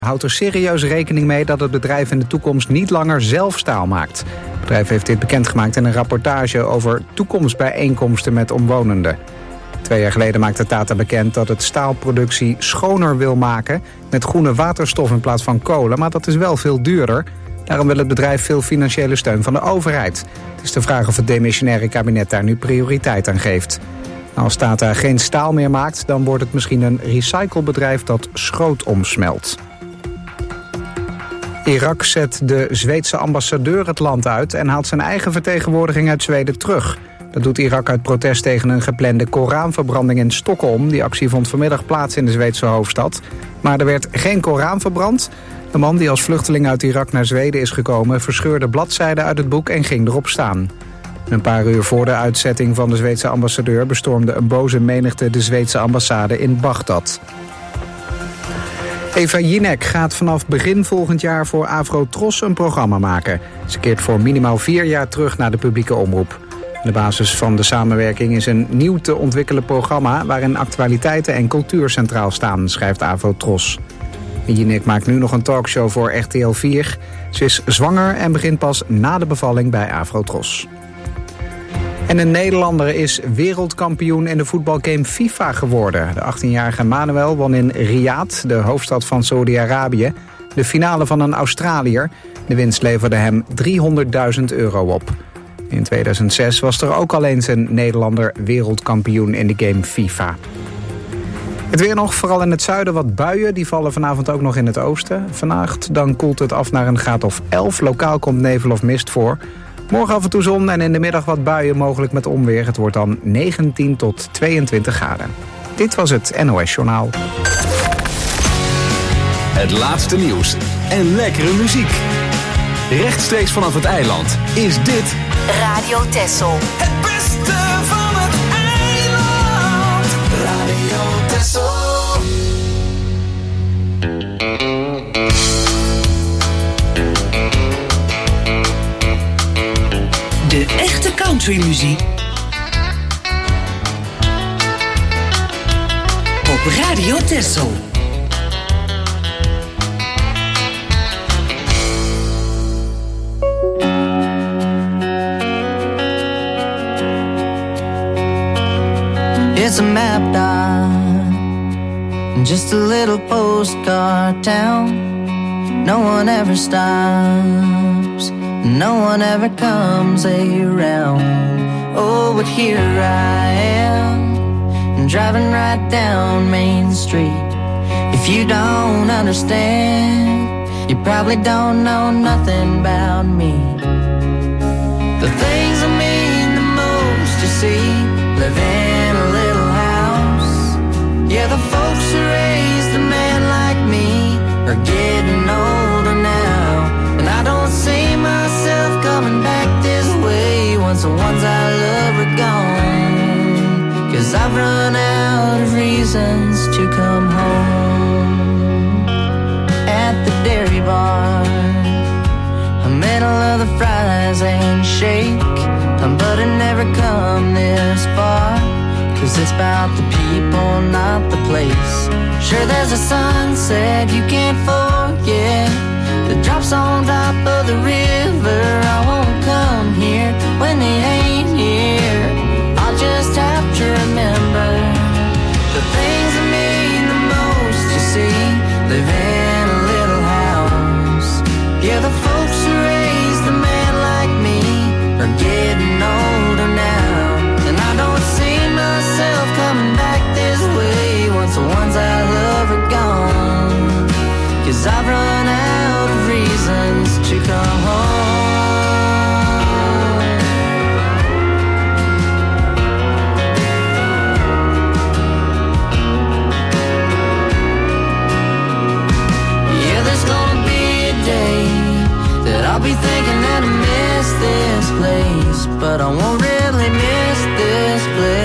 houdt er serieus rekening mee dat het bedrijf in de toekomst niet langer zelf staal maakt. Het bedrijf heeft dit bekendgemaakt in een rapportage over toekomstbijeenkomsten met omwonenden. 2 jaar geleden maakte Tata bekend dat het staalproductie schoner wil maken met groene waterstof in plaats van kolen, maar dat is wel veel duurder. Daarom wil het bedrijf veel financiële steun van de overheid. Het is de vraag of het demissionaire kabinet daar nu prioriteit aan geeft. Als Tata geen staal meer maakt, dan wordt het misschien een recyclebedrijf dat schroot omsmelt. Irak zet de Zweedse ambassadeur het land uit en haalt zijn eigen vertegenwoordiging uit Zweden terug. Dat doet Irak uit protest tegen een geplande Koranverbranding in Stockholm. Die actie vond vanmiddag plaats in de Zweedse hoofdstad. Maar er werd geen Koran verbrand. De man die als vluchteling uit Irak naar Zweden is gekomen verscheurde bladzijden uit het boek en ging erop staan. Een paar uur voor de uitzetting van de Zweedse ambassadeur bestormde een boze menigte de Zweedse ambassade in Bagdad. Eva Jinek gaat vanaf begin volgend jaar voor Afro-Tros een programma maken. Ze keert voor minimaal 4 jaar terug naar de publieke omroep. De basis van de samenwerking is een nieuw te ontwikkelen programma waarin actualiteiten en cultuur centraal staan, schrijft Afro-Tros. Jinek maakt nu nog een talkshow voor RTL 4. Ze is zwanger en begint pas na de bevalling bij Afro-Tros. En een Nederlander is wereldkampioen in de voetbalgame FIFA geworden. De 18-jarige Manuel won in Riyadh, de hoofdstad van Saudi-Arabië, de finale van een Australiër. De winst leverde hem €300.000 op. In 2006 was er ook al eens een Nederlander wereldkampioen in de game FIFA. Het weer nog, vooral in het zuiden wat buien. Die vallen vanavond ook nog in het oosten. Vannacht dan koelt het af naar een graad of 11. Lokaal komt nevel of mist voor. Morgen af en toe zon en in de middag wat buien, mogelijk met onweer. Het wordt dan 19 tot 22 graden. Dit was het NOS Journaal. Het laatste nieuws en lekkere muziek. Rechtstreeks vanaf het eiland is dit Radio Texel. Het beste van het eiland. Radio Texel. De echte countrymuziek op Radio Texel. It's a map dot, just a little postcard town. No one ever stops, no one ever comes around. Oh, but here I am, driving right down Main Street. If you don't understand, you probably don't know nothing about me. The things I mean the most, you see, live in a little house. Yeah, the folks who raised a man like me are getting older now, and I don't see myself coming back this way once the ones I love are gone. 'Cause I've run out of reasons to come home. At the dairy bar, middle of the fries and shake, but it never come this far, 'cause it's about the people, not the place. Sure, there's a sunset you can't forget that drops on top of the river. I won't come here when they ain't here. I'll just have to remember the things that mean the most, you see, live in a little house. Yeah, the folks who raised a man like me are getting older now, and I don't see myself coming back this way once the ones I love are gone. 'Cause I've run out of reasons to come home. Yeah, there's gonna be a day that I'll be thinking that I miss this place, but I won't really miss this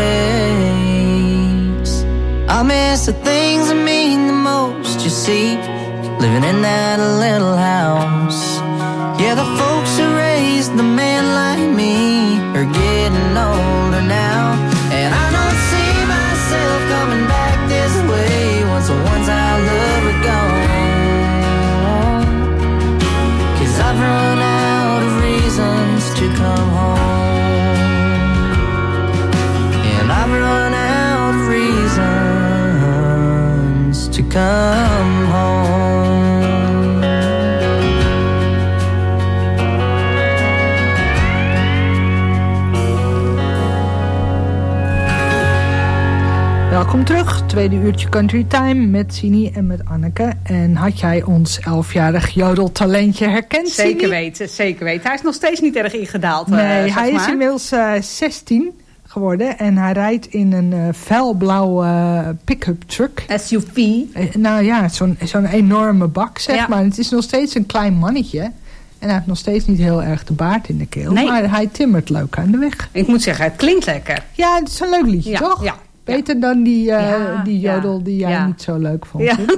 place. I miss the things that mean the most, you see, living in that little house. Yeah, the folks who raised the man like me are getting older now, and I don't see myself coming back this way once the ones I love are gone. Welkom terug, tweede uurtje Country Time met Sini en met Anneke. En had jij ons 11-jarig jodeltalentje herkend, Sini? Zeker weten. Hij is nog steeds niet erg ingedaald. Nee, hij is inmiddels 16 geworden en hij rijdt in een felblauwe pick-up truck. SUV. Nou ja, zo'n enorme bak, zeg maar. En het is nog steeds een klein mannetje. En hij heeft nog steeds niet heel erg de baard in de keel. Nee. Maar hij timmert leuk aan de weg. Ik moet zeggen, het klinkt lekker. Ja, het is een leuk liedje, toch? Ja. Beter dan die jodel die jij niet zo leuk vond. Ja.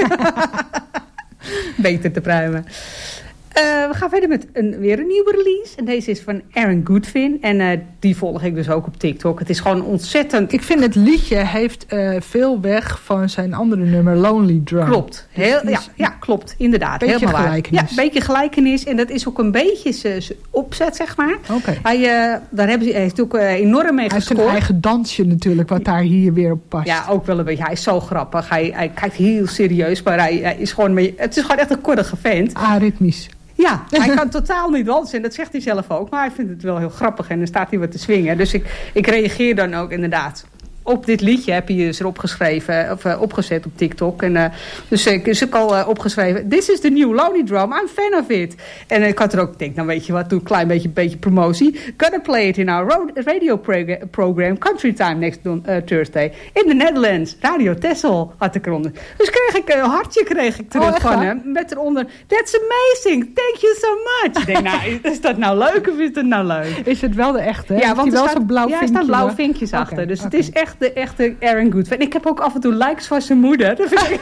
Beter te pruimen. We gaan verder met weer een nieuwe release. En deze is van Aaron Goodwin. En die volg ik dus ook op TikTok. Het is gewoon ontzettend... Ik vind het liedje heeft veel weg van zijn andere nummer, Lonely Drum. Klopt. Klopt. Inderdaad. Beetje helemaal gelijkenis. Ja, een beetje gelijkenis. En dat is ook een beetje zijn opzet, zeg maar. Okay. Hij heeft ook enorm mee gescoord. Hij heeft een eigen dansje natuurlijk, wat daar hier weer op past. Ja, ook wel een beetje. Hij is zo grappig. Hij kijkt heel serieus. Maar hij is gewoon... Het is gewoon echt een kordige vent. Aritmisch. Ja, hij kan totaal niet dansen en dat zegt hij zelf ook. Maar hij vindt het wel heel grappig en dan staat hij wat te swingen. Dus ik reageer dan ook inderdaad. Op dit liedje heb hij dus erop geschreven, of opgezet op TikTok. En dus ik is ook al opgeschreven. This is the new Lonely Drum. I'm fan of it. En ik had er ook denk, nou weet je wat, doe een klein beetje promotie. Gonna play it in our radio program Country Time next Thursday. In the Netherlands. Radio Texel had ik eronder. Dus kreeg ik een hartje terug van hem. Met eronder, that's amazing. Thank you so much. Ik denk, nou, is dat nou leuk of is dat nou leuk? Is het wel de echte? Ja, want er wel zo'n blauw vinkje. Ja, er staan blauwe vinkjes achter. Dus het is echt de echte Aaron Goodwin. Ik heb ook af en toe likes van zijn moeder. Dat vind ik...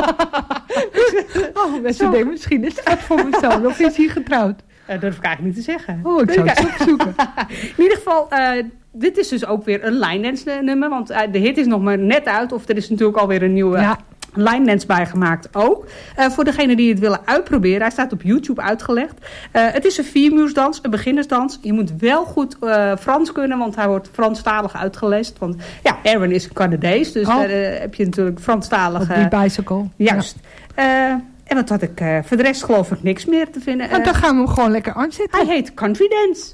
Mensen denken, misschien is dat voor mijn zoon. Of is hij getrouwd? Dat durf ik eigenlijk niet te zeggen. Ik zou het opzoeken. In ieder geval, dit is dus ook weer een line dance nummer. Want de hit is nog maar net uit. Of er is natuurlijk alweer een nieuwe... line dance bijgemaakt ook. Voor degenen die het willen uitproberen. Hij staat op YouTube uitgelegd. Het is een 4-muursdans, een beginnersdans. Je moet wel goed Frans kunnen, want hij wordt Franstalig uitgelest. Want ja, Aaron is een Canadees, dus daar heb je natuurlijk Franstalig... Op die bicycle. Juist. Ja. En wat had ik voor de rest geloof ik niks meer te vinden. Nou, dan gaan we hem gewoon lekker aanzetten. Hij heet Country Dance.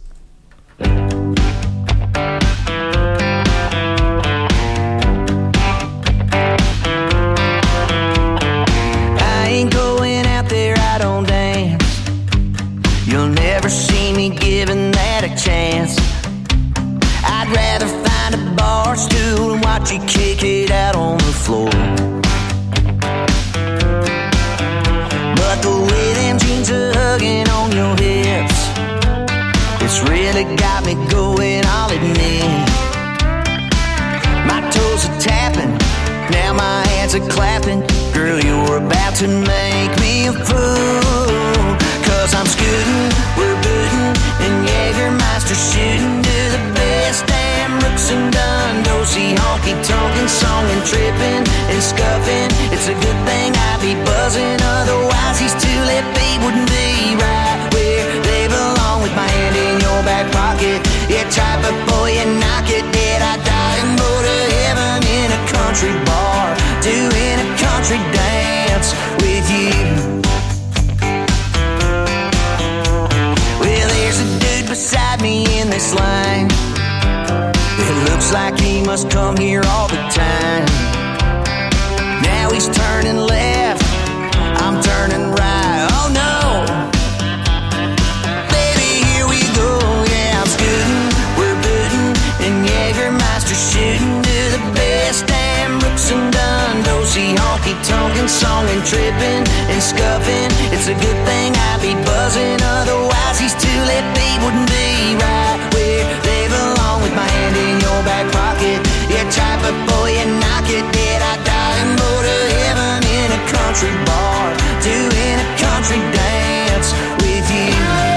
Ain't going out there, I don't dance. You'll never see me giving that a chance. I'd rather find a bar stool and watch you kick it out on the floor. But the way them jeans are hugging on your hips, it's really got me going, I'll admit. My toes are tapping, now my hands are clapping. Girl, you're about to make me a fool. Cause I'm scooting, we're booting, and Jägermeister shooting to the best damn Brooks and Dunn-Dosey honky-tonkin' song and tripping and scuffing. It's a good thing I be buzzing, otherwise these two left feet wouldn't be right where they belong. With my hand in your back pocket, yeah, type of boy and knock it dead. I die and go to heaven in a country bar, doing a country dance with you. Well, there's a dude beside me in this line. It looks like he must come here all the time. Now he's turning left, I'm turning right. Oh no, baby, here we go. Yeah, I'm scooting, we're booting, and Jägermeister shooting to the best damn Brooks and Dunn-Dosey honky-tonkin' song and tripping and scuffing. It's a good thing I be buzzing, otherwise these two left feet wouldn't be right where they belong. With my hand in your back pocket, yeah, type of boy and knock it dead. I die and go to heaven in a country bar, doing a country dance with you.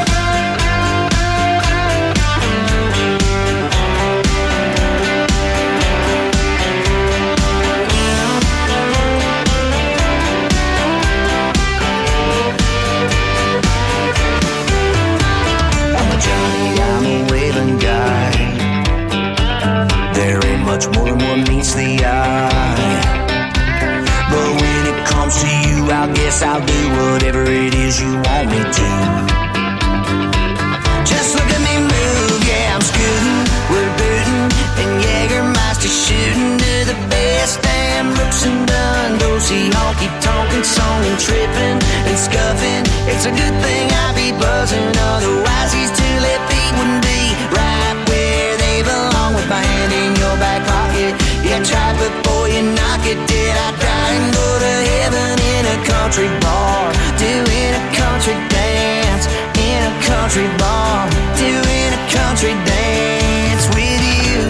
Much more than what meets the eye. But when it comes to you, I guess I'll do whatever it is you want me to. Just look at me move, yeah, I'm scooting, we're booting, and Jägermeister shooting to the best tripping and scuffing. It's a good thing I be buzzing, otherwise these 2 left feet wouldn't be right where they belong. With my hand in your back pocket, yeah, try before you knock it. Did I die and go to heaven in a country bar, doing a country dance in a country bar, doing a country dance with you.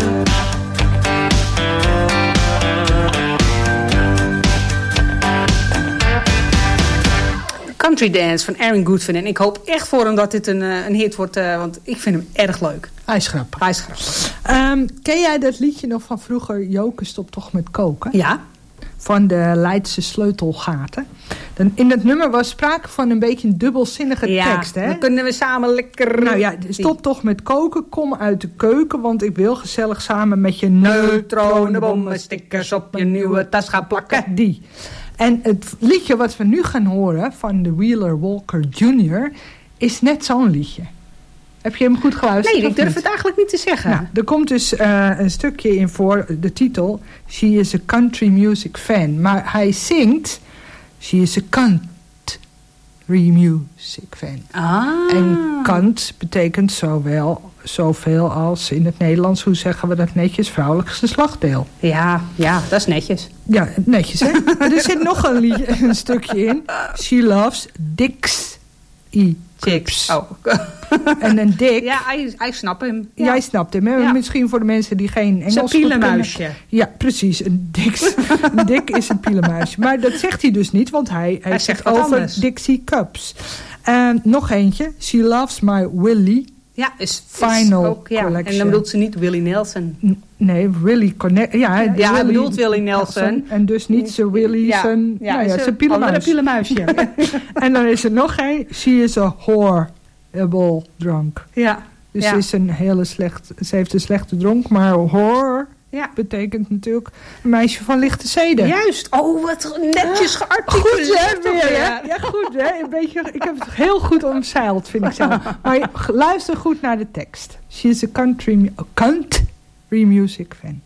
Country Dance van Aaron Goodwin. En ik hoop echt voor hem dat dit een hit wordt. Want ik vind hem erg leuk. Hij is grappig. Ken jij dat liedje nog van vroeger? Joke stopt toch met koken? Ja. Van de Leidse sleutelgaten. In het nummer was sprake van een beetje een dubbelzinnige tekst. Hè? Dan kunnen we samen lekker... Nou ja, stop toch met koken. Kom uit de keuken. Want ik wil gezellig samen met je neutronenbommen stickers op je nieuwe tas gaan plakken. Die. En het liedje wat we nu gaan horen van de Wheeler Walker Jr. is net zo'n liedje. Heb je hem goed geluisterd? Nee, ik durf het eigenlijk niet te zeggen. Nou, er komt dus een stukje in voor de titel. She is a country music fan. Maar hij zingt... She is a country music fan. Ah. En kant betekent zoveel als in het Nederlands... hoe zeggen we dat netjes? Vrouwelijk geslachtdeel. Ja, dat is netjes. Ja, netjes, hè? Er zit nog een stukje in. She loves dicks. Chicks. Oh. En een dik... Ja, hij snapt hem. Ja. Jij snapt hem, hè? Ja. Misschien voor de mensen die geen Engels goed kunnen. Een pielenmuisje. Ja, precies. Een dik is een pielenmuisje. Maar dat zegt hij dus niet, want hij heeft het over anders. Dixie Cups. Nog eentje. She loves my Willie. Ja, is Final ook, ja. Collection. En dan bedoelt ze niet Willie Nelson. Nee, Willie Connect. Ja, hij bedoelt Willie Nelson. En dus niet zijn Willie, zijn pielenmuisje. En dan is er nog een. She is a horrible drunk. Ja. Dus ze heeft een slechte dronk, maar horror betekent natuurlijk een meisje van lichte zeden. Juist. Oh, wat netjes gearticuleerd. Goed, hè? Ja, goed, hè? Een beetje, ik heb het heel goed omzeild, vind ik zelf. Maar luister goed naar de tekst. She is a country music fan.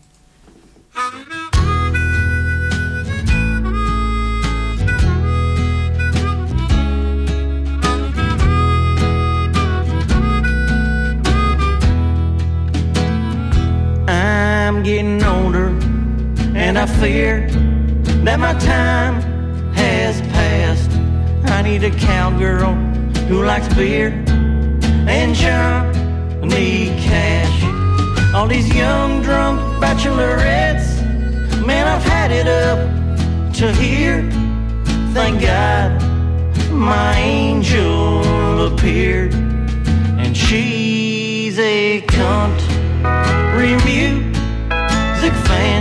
I'm getting older, and I fear that my time has passed. I need a cowgirl who likes beer and Johnny Cash. All these young drunk bachelorettes, man, I've had it up to here. Thank God my angel appeared, and she's a country music fan.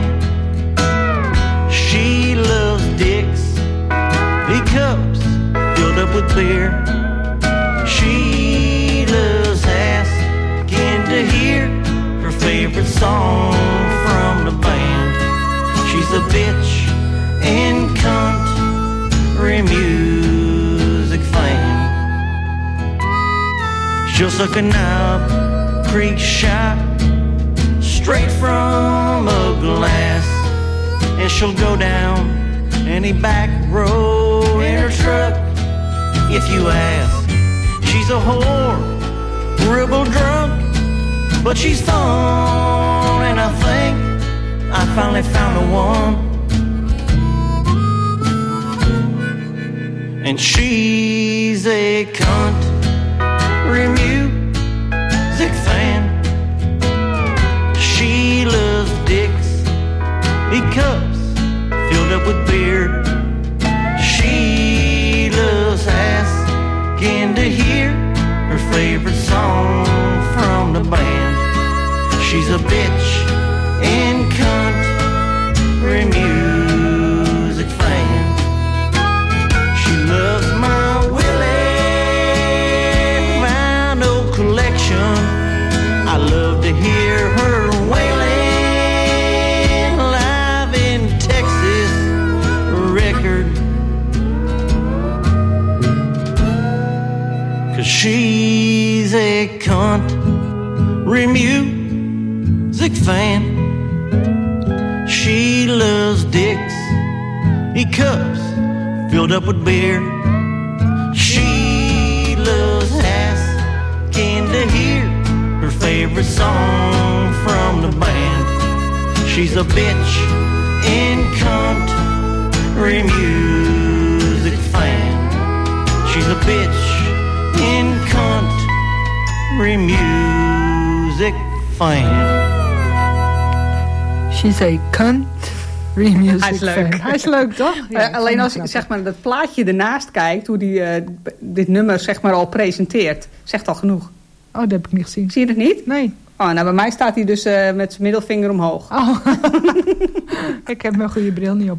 She loves Dixie cups filled up with beer. She loves asking to hear her favorite song from the band. She's a bitch and country music fan. She'll suck a knob, creek shot straight from a glass, and she'll go down any back road in her truck if you ask. She's a horrible drunk, but she's fun, and I think I finally found the one. And she's a country music fan. She loves Dixie cups filled up with beer. She loves asking to hear her favorite song from the band. She's a bitch in country music fan. She loves my Willie vinyl collection. I love to hear her wailing live in Texas record. 'Cause she's a country music fan. She loves Dixie cups filled up with beer. She loves asking to hear her favorite song from the band. She's a bitch in country music fan. She's a bitch in country music fan. She's a country music Hij is leuk. fan. Hij is leuk, toch? Ja, alleen als ik zeg maar dat plaatje ernaast kijkt, hoe die dit nummer zeg maar al presenteert, zegt al genoeg. Oh, dat heb ik niet gezien. Zie je het niet? Nee. Oh, nou bij mij staat hij dus met zijn middelvinger omhoog. Oh. Ik heb mijn goede bril niet op.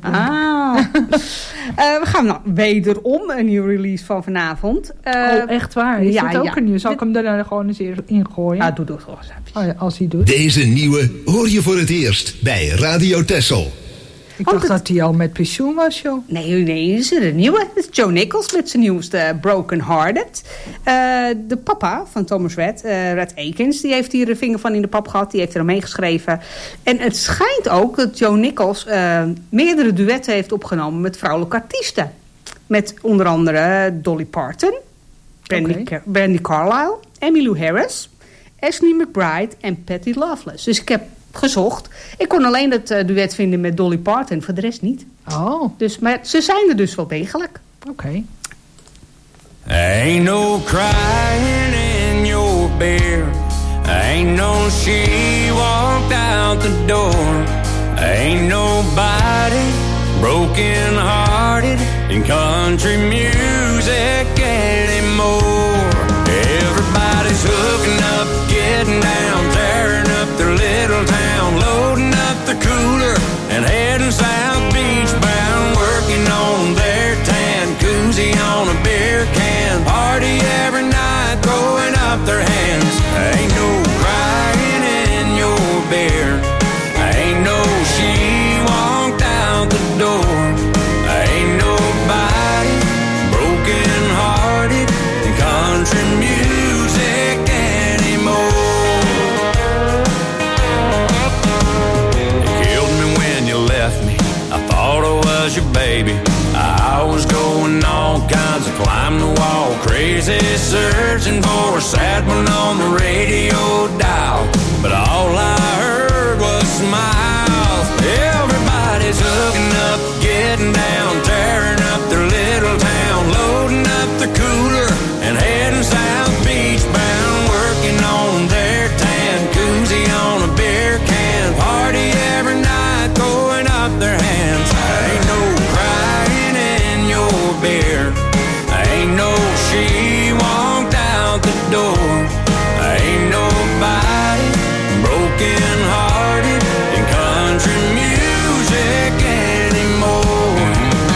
We gaan nou wederom een nieuwe release van vanavond. Oh, echt waar? Is ja, dat ook ja. een nieuw? Zal ik hem er gewoon eens in gooien? Ja, doe het gewoon eens. Oh, ja, als hij doet. Deze nieuwe hoor je voor het eerst bij Radio Texel. Ik dacht dat hij al met pensioen was, joh. Nee, is er een nieuwe. Het is Joe Nichols met zijn nieuwste Broken Hearted. De papa van Thomas Red Akins, die heeft hier een vinger van in de pap gehad. Die heeft er aan meegeschreven. En het schijnt ook dat Joe Nichols meerdere duetten heeft opgenomen met vrouwelijke artiesten. Met onder andere Dolly Parton, Brandy Carlisle, Emmylou Harris, Ashley McBryde en Patty Loveless. Dus ik heb gezocht. Ik kon alleen dat duet vinden met Dolly Parton, voor de rest niet. Oh. Dus, maar ze zijn er dus wel degelijk. Oké. Ain't no crying in your beer. Ain't no she walked out the door. Ain't nobody broken hearted in country music anymore. Everybody's hooking up, getting down, tearing up their little town, loading up the cooler and heading South Beach bound, working on their tan, koozie on a beer can, party every night, throwing up their hands. Ain't no crying in your beer. Ain't no she walked out the door. Ain't nobody broken hearted in country music anymore. You killed me when you left me. I thought I was your baby. I was going all kinds of climb the wall, crazy searching for a sad one on the radio dial. But all I heard was smiles. Everybody's hooking up, getting down, tearing up their little town, loading up the cooler and heading South Beach bound, working on their tan, koozie on a beer can, party every night, throwing up their hands. Ain't no crying in your beer. Ain't no she walked out the door. Ain't nobody broken hearted in country music anymore.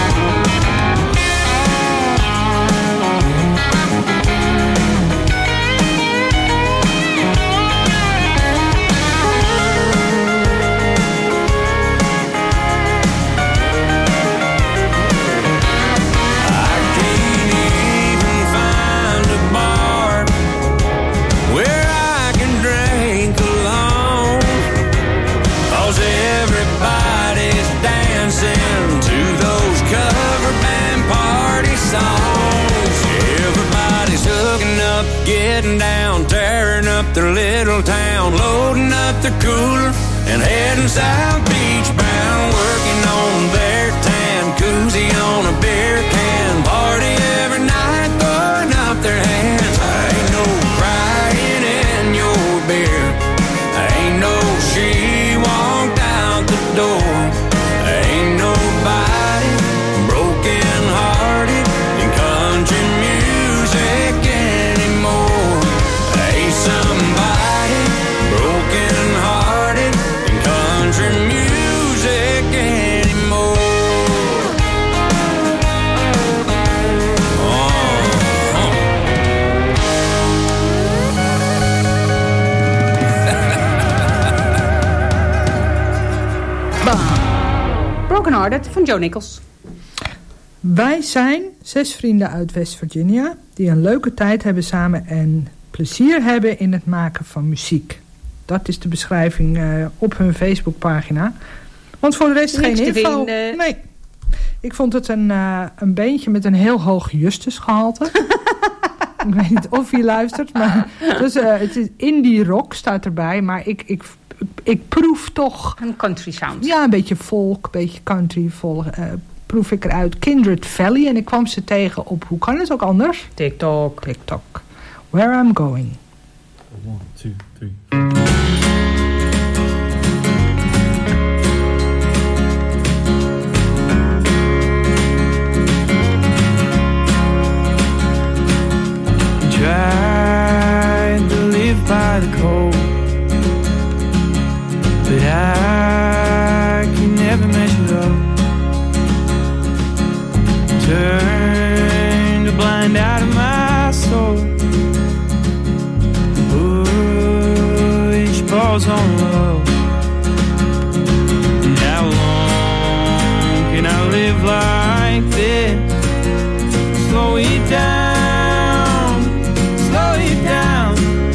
I can't even find a bar where I can drink alone, 'cause everybody's dancing to those cover band party songs. Everybody's hooking up, getting down, tearing up their little town, loading up the cooler and heading South Beach bound, working on their tan, koozie on a beer can, party every night, throwing up their hands. Ain't no crying in your beer. Ain't no she walked out the door. Ain't nobody broken hearted in country music anymore. Ain't somebody broken hearted in country music anymore. Broken Hearted van Joe Nichols. Wij zijn 6 vrienden uit West Virginia die een leuke tijd hebben samen en plezier hebben in het maken van muziek. Dat is de beschrijving op hun Facebookpagina. Want voor de rest Niks geen te info. vinden. Nee. Ik vond het een beentje met een heel hoog Justusgehalte. Ik weet niet of je luistert, maar dus, het is indie rock staat erbij, maar ik proef toch... Een country sound. Ja, een beetje folk, een beetje country folk. Proef ik eruit. Kindred Valley. En ik kwam ze tegen op, hoe kan het ook anders? TikTok. Where I'm Going. 1, 2, 3. Tried to live by the code, but I can never measure up. Turned a blind out of my soul, which falls on love. And how long can I live like this? Slow it down. Slow it down.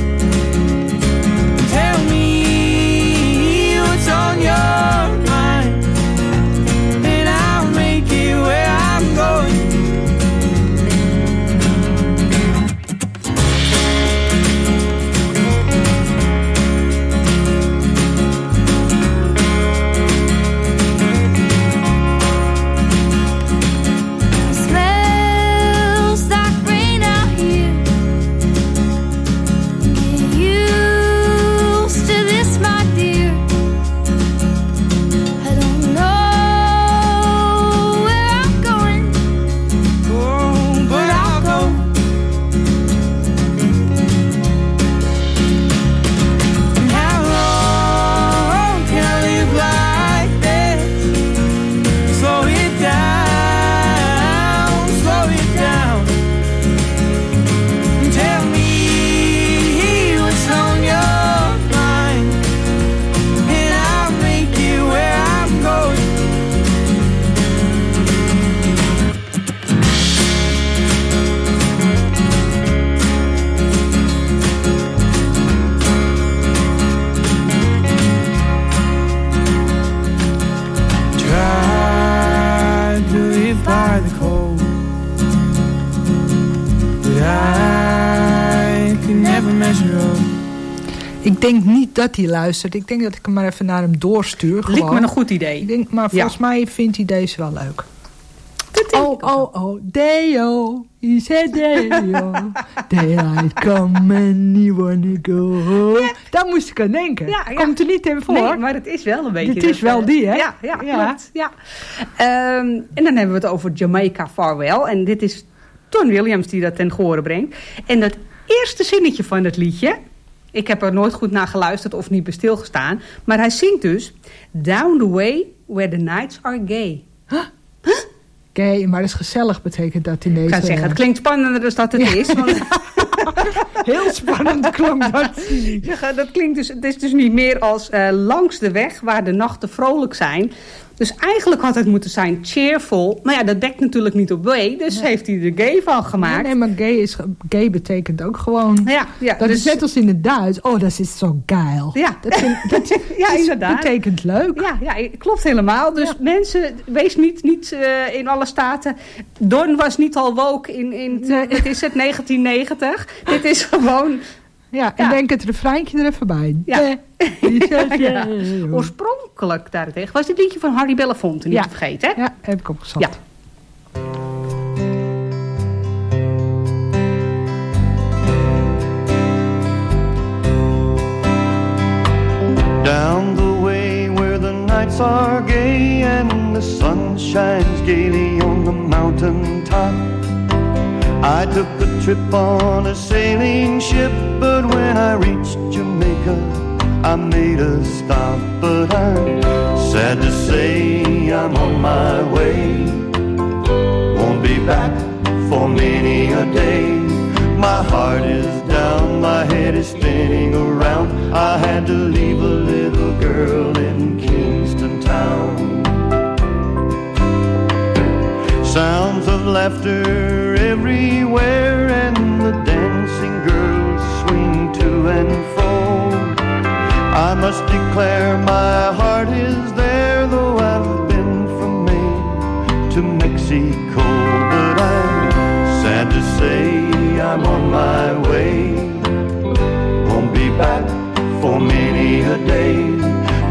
Tell me what's on your mind, and I'll make it where I'm going. Smells like rain out here. Get used to this, my dear. I don't know where I'm going, Oh, but I'll go. And how long can I live like this? Slow it down, slow it down. And tell me what's on your mind, and I'll make it where I'm going. Tried to live by the code, but I could never measure up. Ik denk niet dat hij luistert. Ik denk dat ik hem maar even naar hem doorstuur. Lijkt me gewoon. een goed idee. Ik denk, maar volgens mij vindt hij deze wel leuk. Oh, Deo, he said Deo, daylight come and you wanna go home. Daar moest ik aan denken. Ja. Komt er niet in voor. Nee, maar het is wel een beetje... Het is wel die, hè? Ja, klopt. Ja. En dan hebben we het over Jamaica Farewell. En dit is Don Williams die dat ten gehore brengt. En dat eerste zinnetje van het liedje... Ik heb er nooit goed naar geluisterd of niet bij stilgestaan. Maar hij zingt dus... Down the way where the nights are gay. Gay, maar dat is gezellig betekent dat in deze... Ik kan zeggen, het klinkt spannender dan dat het is. Want... Heel spannend klonk dat. Ja, dat klinkt dus, het is dus niet meer als langs de weg waar de nachten vrolijk zijn. Dus eigenlijk had het moeten zijn cheerful. Maar ja, dat dekt natuurlijk niet op gay. Dus heeft hij er gay van gemaakt. Nee, maar gay betekent ook gewoon... Ja, dat dus, is net als in het Duits. Oh, dat is zo geil. Ja, dat inderdaad. betekent leuk. Ja, klopt helemaal. Dus mensen, wees niet in alle staten. Don was niet al woke in wat is het, 1990. Dit is gewoon... Ja, en denk het refreintje er even bij. Ja. Oorspronkelijk daartegen was dit liedje van Harry Belafonte, niet te vergeten. Hè? Ja, heb ik opgezet. Ja. Down the way where the nights are gay and the sun shines gaily on the mountain top, I took a trip on a sailing ship, but when I reached Jamaica, I made a stop. But I'm sad to say I'm on my way, won't be back for many a day. My heart is down, my head is spinning around. I had to leave a little girl in Kingston town. Sounds of laughter everywhere, and the dancing girls swing to and fro. I must declare my heart is there, though I've been from Maine to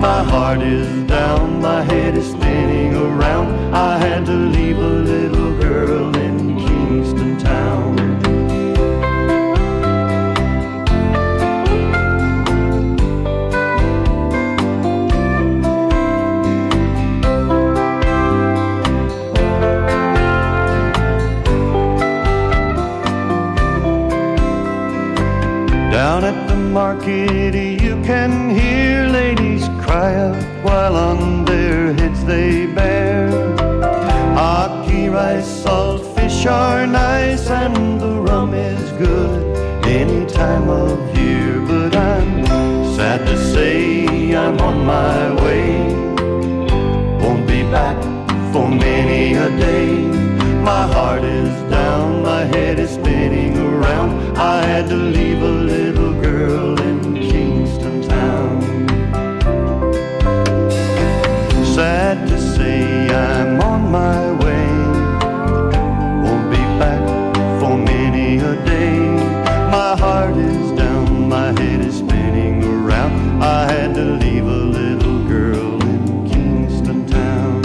My heart is down, my head is spinning around. I had to leave a little girl in Kingston town. Down at the market you can hear ladies cry out while on their heads they bear. Ackee rice, salt fish are nice and the rum is good any time of year. But I'm sad to say I'm on my way, won't be back for many a day. My heart is down, my head is spinning around. I had to leave a little girl in Kingston town. Sad to say I'm on my way, won't be back for many a day. My heart is down, my head is spinning around. I had to leave a little girl in Kingston town.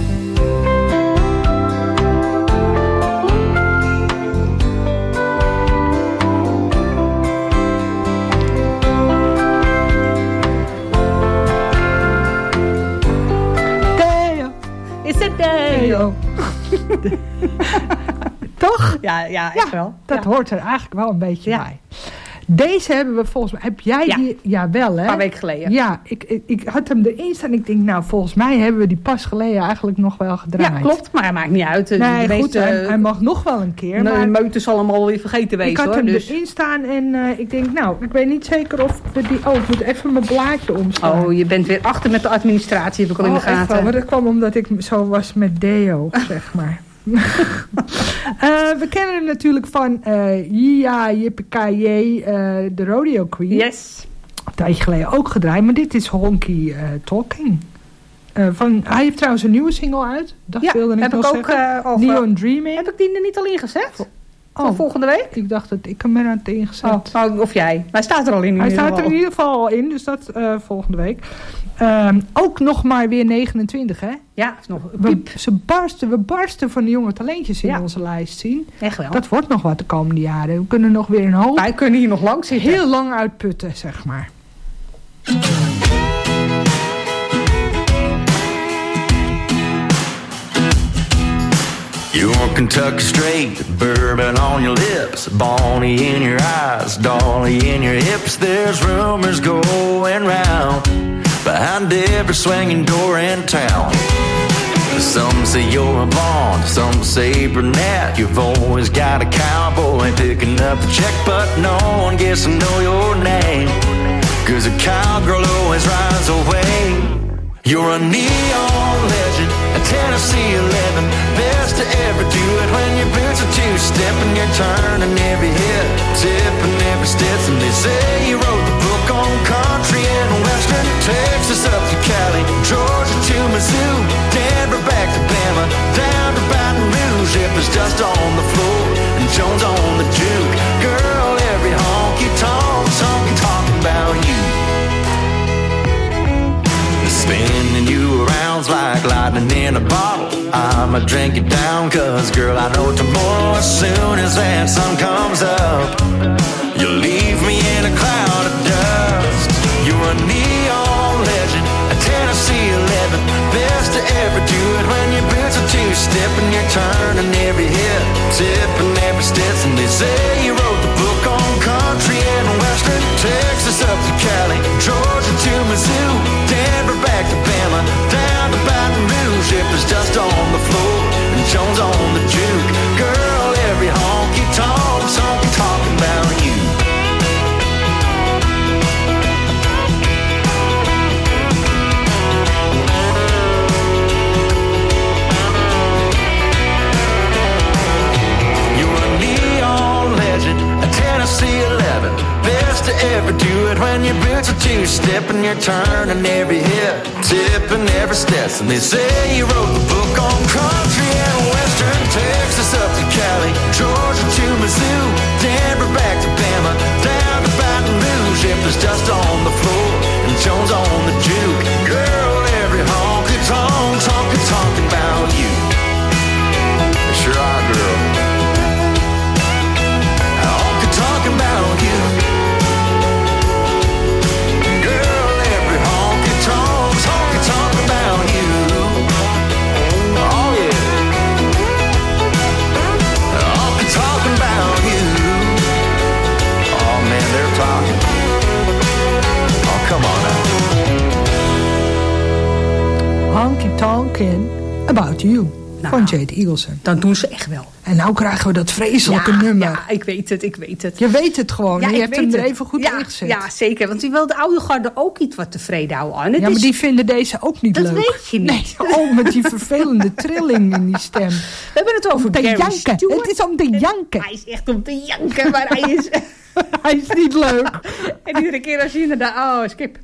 Toch? Ja, echt wel. Dat hoort er eigenlijk wel een beetje bij. Deze hebben we volgens mij... Heb jij die? Ja, wel hè? Een paar weken geleden. Ja, ik had hem erin staan. Ik denk, nou, volgens mij hebben we die pas geleden eigenlijk nog wel gedraaid. Ja, klopt. Maar hij maakt niet uit. Nee, goed, hij mag nog wel een keer. De maar meute zal hem alweer vergeten wezen, ik had hoor. hem Dus. erin staan en ik denk, nou, ik weet niet zeker of we die... Oh, ik moet even mijn blaadje omslaan. Oh, je bent weer achter met de administratie, heb ik al in de gaten. Echt wel, maar dat kwam omdat ik zo was met deo, zeg maar. We kennen hem natuurlijk van Ja, Yippie-Ki-Yay, de Rodeo Queen. Yes. Een tijdje geleden ook gedraaid, maar dit is Honky Talking. Hij heeft trouwens een nieuwe single uit. Dat wilde ik heb nog ik ook zeggen. Neon Dreaming. Heb ik die er niet al ingezet? Van volgende week? Ik dacht dat ik hem er aan het ingezet. Of jij. Maar hij staat er al in. Hij staat er in ieder geval al in, dus dat volgende week. Ook nog maar weer 29, hè? Ja, is nog we barsten van de jonge talentjes in onze lijst zien. Echt wel. Dat wordt nog wat de komende jaren. We kunnen nog weer een hoop... Wij kunnen hier nog lang zitten. Heel lang uitputten, zeg maar. You're Kentucky straight, bourbon on your lips, Bonnie in your eyes, Dolly in your hips. There's rumors going round behind every swinging door in town. Some say you're a blonde, some say brunette. You've always got a cowboy picking up the check, but no one gets to know your name, 'cause a cowgirl always rides away. You're a neon legend, a Tennessee 11, best to ever do it when your boots are two-stepping. You're turning every hit, tipping every step. And they say you wrote the book on country and western, Texas up to Cali, Georgia to Missouri, Denver back to Bama, down to Baton Rouge. If there's dust on the floor and Jones on the juke, girl, every honky-tonk song talking about you. Spinning you around's like lightning in a bottle. I'ma drink it down, 'cause girl, I know tomorrow, as soon as that sun comes up, you'll leave me in a cloud of dust. You're a neon legend, a Tennessee 11, best to ever do it when your boots are two-stepping. You're turning every hit, tipping every step. And they say you wrote the book on country and western, Texas up to Cali, Georgia to Mizzou, Denver back to Bama, down to Baton Rouge. If there's dust on the floor and Jones on the juke, girl, every honky-tonk song talking about you. You're a neon legend, a Tennessee 11, best to ever do it when your boots are two-stepping. You're turning every hit, tipping every step. And they say you wrote the book on country and western, Texas up to Cali, Georgia to Mizzou, Denver back to Bama, down to Baton Rouge. If there's dust on the floor and Jones on the juke, Talking About You van Jade Eagleson. Dan doen ze echt wel. En nou krijgen we dat vreselijke nummer. Ja, ik weet het. Je weet het gewoon. Ja, je hebt hem er het. even goed ingezet. Ja, zeker. Want die wil de oude garde ook iets wat tevreden houden. En maar die vinden deze ook niet leuk. Dat weet je niet. Nee, met die vervelende trilling in die stem. We hebben het over Gary Stewart. Het is om te janken. Hij is echt om te janken, maar hij is... Hij is niet leuk. En iedere keer als je inderdaad... Oh, skip.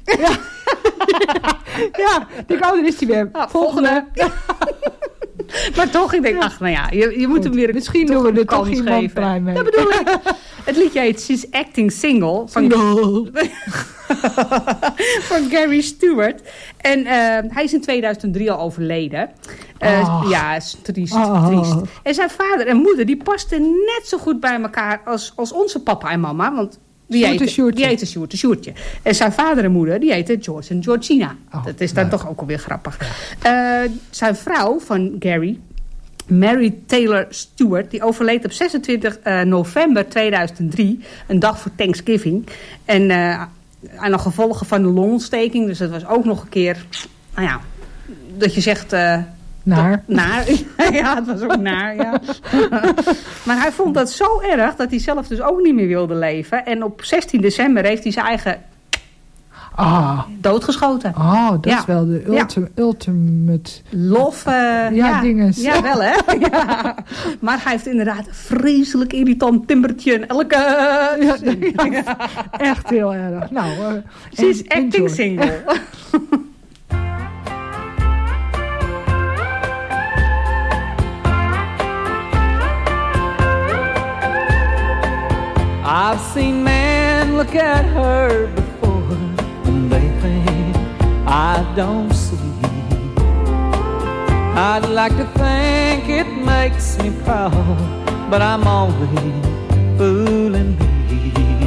Ja, die ouder is hij weer. Volgende. Maar toch, ik denk, ach, nou ja, je moet hem weer misschien doen we er toch iemand blij mee. Dat bedoel ik. Het liedje heet She's Acting Single van Gary Stewart. En hij is in 2003 al overleden. Ja, is triest. En zijn vader en moeder, die pasten net zo goed bij elkaar als onze papa en mama. Want die heette Sjoertje. En zijn vader en moeder, die heten George en Georgina. Dat is dan toch ook alweer grappig. Zijn vrouw van Gary, Mary Taylor Stewart, die overleed op 26 november 2003. Een dag voor Thanksgiving. En aan de gevolgen van de longontsteking. Dus dat was ook nog een keer, nou ja, dat je zegt... Naar. Ja, het was ook naar, ja. Maar hij vond dat zo erg dat hij zelf dus ook niet meer wilde leven. En op 16 december heeft hij zijn eigen doodgeschoten. Dat is wel de ultimate... Love. dinges. Ja, wel hè. Ja. Maar hij heeft inderdaad een vreselijk irritant timbertje in elke zin. Echt heel erg. Nou, she's acting single. I've seen men look at her before and they think I don't see. I'd like to think it makes me proud, but I'm only fooling me.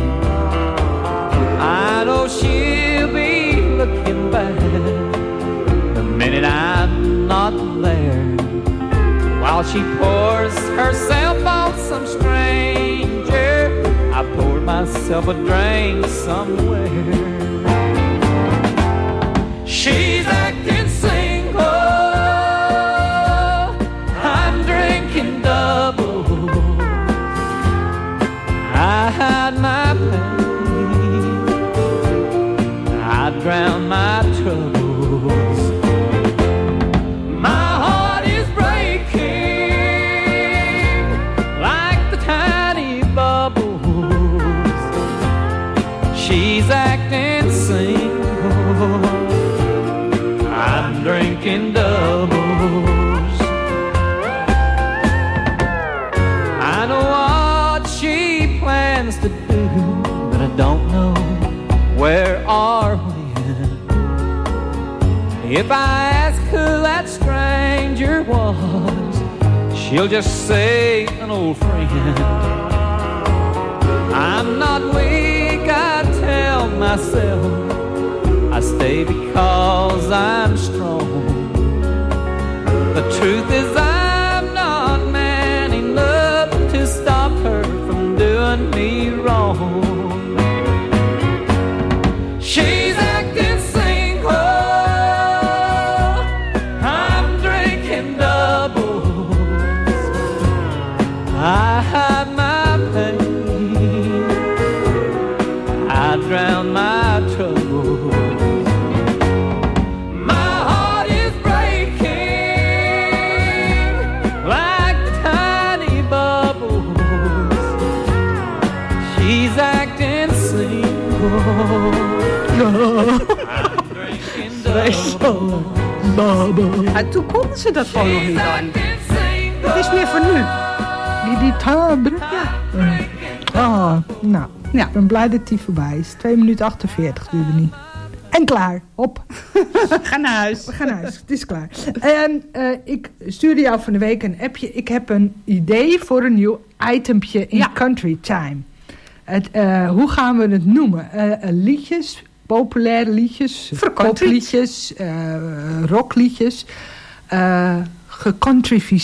I know she'll be looking back the minute I'm not there, while she pours herself on some stranger. I poured myself a drink somewhere. She's acting single, I'm drinking double. I hide my pain, I drown my troubles. My heart is breaking like the tiny bubble. She's acting single, I'm drinking doubles. I know what she plans to do, but I don't know where or when. If I ask who that stranger was, she'll just say an old friend. I'm not weak, I tell myself I stay because I'm strong. The truth is I'm not man enough to stop her from doing me wrong. She's acting single, I'm drinking doubles. I hide my pain, I drown my troubles. My heart is breaking like tiny bubbles. She's acting single, I'm drinking double. Toen konden ze dat gewoon nog niet aan. Het is meer voor nu. Die timbre. Ja. Nou, ik ben blij dat die voorbij is. 2 minuten 48 duurde niet. En klaar. Hop. Ga naar huis. We gaan naar huis. Het is klaar. Ik stuurde jou van de week een appje. Ik heb een idee voor een nieuw itempje in Country Time. Hoe gaan we het noemen? Liedjes, populaire liedjes, popliedjes, rockliedjes.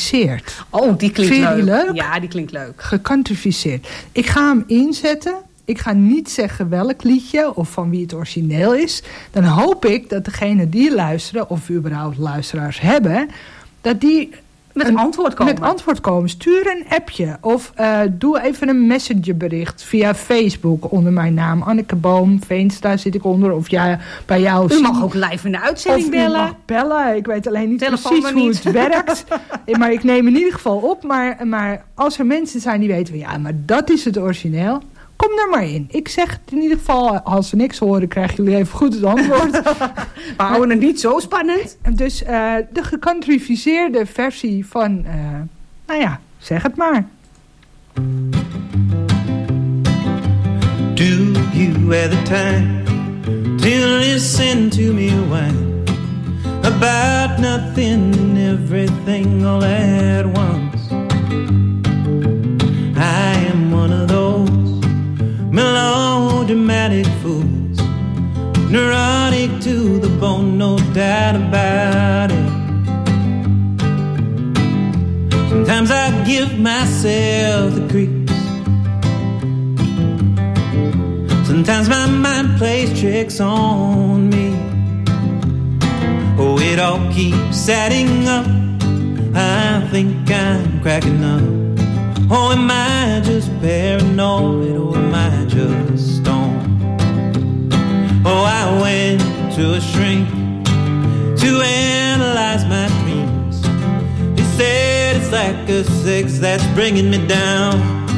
Gecontrificeerd. Oh, die klinkt Vind je leuk. leuk. Ja, die klinkt leuk. Gecontrificeerd. Ik ga hem inzetten. Ik ga niet zeggen welk liedje of van wie het origineel is. Dan hoop ik dat degene die luisteren, of überhaupt luisteraars hebben, dat die met antwoord komen. Stuur een appje of doe even een messengerbericht via Facebook onder mijn naam. Anneke Boom, Veenstra zit ik onder. Of ja, bij jou. U mag ook live in de uitzending bellen. U mag bellen. Ik weet alleen niet Telefoon precies hoe niet. het werkt. Maar ik neem in ieder geval op. Maar als er mensen zijn die weten, ja, maar dat is het origineel. Kom er maar in. Ik zeg het in ieder geval, als ze niks horen, krijgen jullie even goed het antwoord. We houden het niet zo spannend. Dus de gecountryficeerde versie van, zeg het maar. Do you have the time to listen to me whine about nothing and everything all at once? I am one of those melodramatic fools, neurotic to the bone, no doubt about it. Sometimes I give myself the creeps. Sometimes my mind plays tricks on me. Oh, it all keeps adding up. I think I'm cracking up. Oh, am I just paranoid, or am I just stoned? Oh, I went to a shrink to analyze my dreams. He said it's like a 6 that's bringing me down.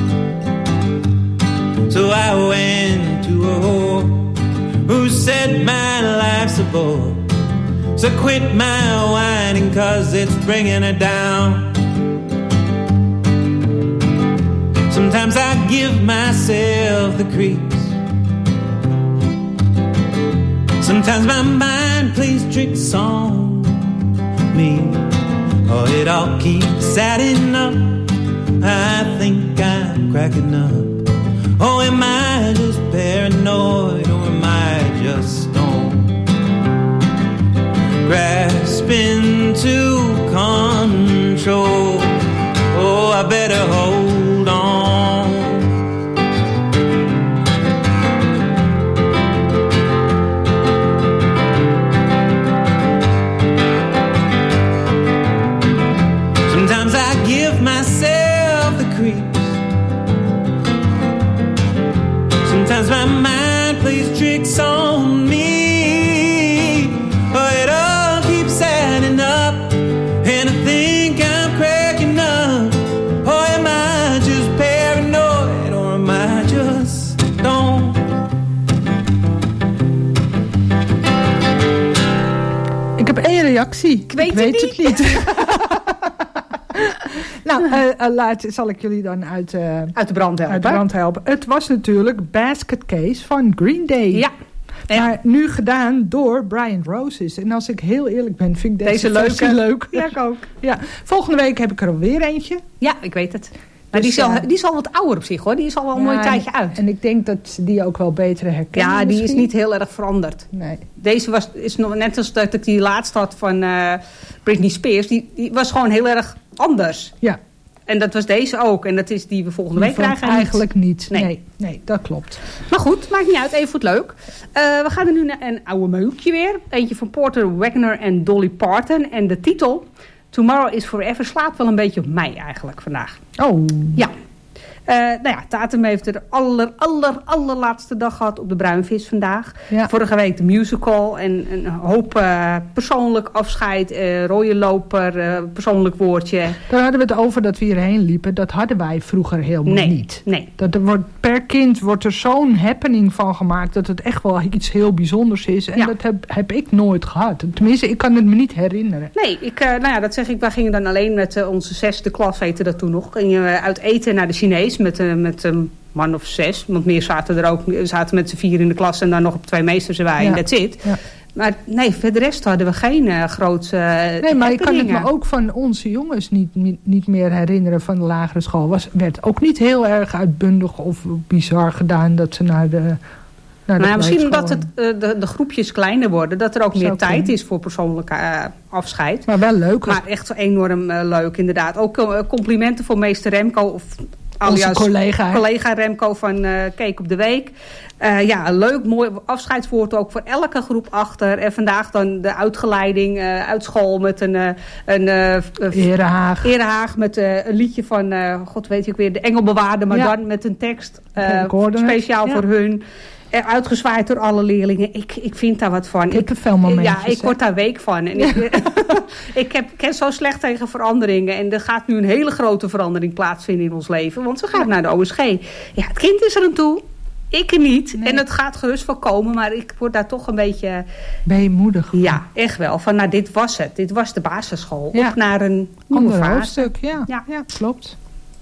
So I went to a whore who said my life's a bore. So quit my whining 'cause it's bringing her down. Sometimes I give myself the creeps. Sometimes my mind plays tricks on me. Oh, it all keeps adding up. I think I'm cracking up. Oh, am I just paranoid, or am I just stoned? Grasping to control. Oh, I better hold on. Sometimes I give myself the creeps. Sometimes my mind plays tricks on me. Oh, it all keeps adding up, and I think I'm cracking up. Oh, am I just paranoid, or am I just stoned? Ik heb één reactie. Ik weet het niet. Nou, zal ik jullie dan uit de brand helpen. Het was natuurlijk Basket Case van Green Day. Ja. Maar nu gedaan door Brian Roses. En als ik heel eerlijk ben, vind ik deze leuk. Ja, ik ook. Ja. Volgende week heb ik er alweer eentje. Ja, ik weet het. Maar Dus, die is al wat ouder op zich, hoor. Die is al wel een mooi tijdje uit. En ik denk dat die ook wel beter herkennen. Ja, die misschien. is niet heel erg veranderd. Nee. Deze is nog net als dat ik die laatst had van Britney Spears. Die was gewoon heel erg anders. Ja. En dat was deze ook. En dat is die we volgende week krijgen. Eigenlijk niet. Nee, dat klopt. Maar goed, maakt niet uit. Even voor het leuk. We gaan er nu naar een oude meukje weer. Eentje van Porter Wagoner en Dolly Parton. En de titel, Tomorrow is Forever, slaat wel een beetje op mij eigenlijk vandaag. Oh. Ja. Tatum heeft de allerlaatste dag gehad op de Bruinvis vandaag. Ja. Vorige week de musical en een hoop persoonlijk afscheid, rode loper, persoonlijk woordje. Daar hadden we het over dat we hierheen liepen. Dat hadden wij vroeger helemaal niet. Nee. Per kind wordt er zo'n happening van gemaakt dat het echt wel iets heel bijzonders is. En dat heb ik nooit gehad. Tenminste, ik kan het me niet herinneren. Nee, dat zeg ik. Wij gingen dan alleen met onze 6e klas, heette dat toen nog. Gingen we uit eten naar de Chinees. Met een man of 6. Want meer zaten er ook. We zaten met z'n 4 in de klas. En dan nog op 2 meesters erbij. En that's it. Ja. Maar nee, voor de rest hadden we geen grootse nee, maar ik kan het me ook van onze jongens niet meer herinneren van de lagere school. Werd ook niet heel erg uitbundig of bizar gedaan dat ze naar de... misschien omdat de groepjes kleiner worden. Dat er ook meer tijd is voor persoonlijke afscheid. Maar wel leuk. Maar echt enorm leuk inderdaad. Ook complimenten voor meester Remco. Of alias collega Remco van Keek op de Week. Een leuk, mooi afscheidswoord ook voor elke groep achter. En vandaag dan de uitgeleiding uit school met een Erehaag met een liedje van, god weet ik weer, de Engelbewaarde, maar dan met een tekst speciaal voor hun. Uitgezwaaid door alle leerlingen. Ik vind daar wat van. Ik word daar week van. En ik ken zo slecht tegen veranderingen. En er gaat nu een hele grote verandering plaatsvinden in ons leven. Want we gaan naar de OSG. Ja, het kind is er aan toe. Ik niet. Nee. En het gaat gerust wel komen. Maar ik word daar toch een beetje... weemoedig. Ja, echt wel. Van dit was het. Dit was de basisschool. Ja. Op naar een nieuwe fase. Hoofdstuk, ja, klopt.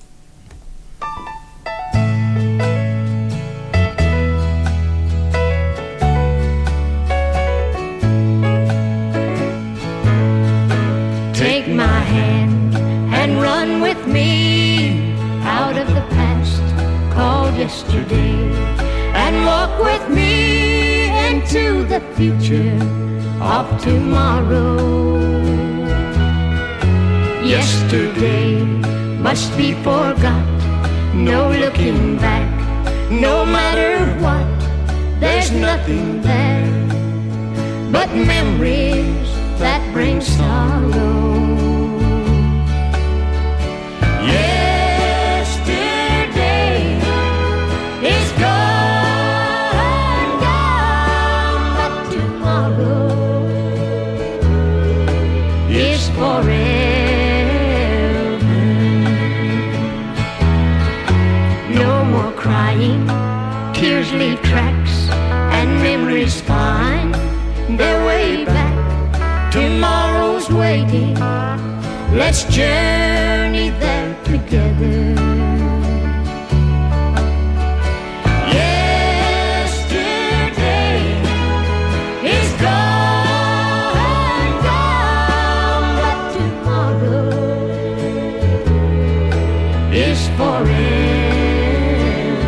Take my hand and run with me out of the past called yesterday, and walk with me into the future of tomorrow. Yesterday must be forgot, no looking back, no matter what, there's nothing there but memories that bring sorrow. Yesterday is gone, but tomorrow is forever. No more crying, tears leave tracks, and memories find their way back. Tomorrow's waiting, let's journey there together. Yesterday is gone, but tomorrow is forever.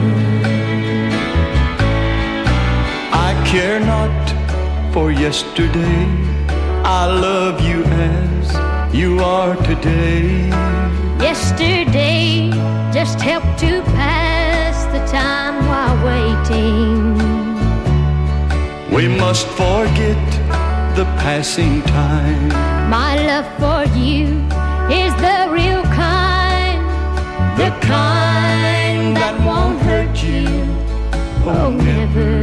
I care not for yesterday, I love you as you are today. Yesterday just helped to pass the time while waiting. We must forget the passing time. My love for you is the real kind, the kind that won't hurt you, oh never.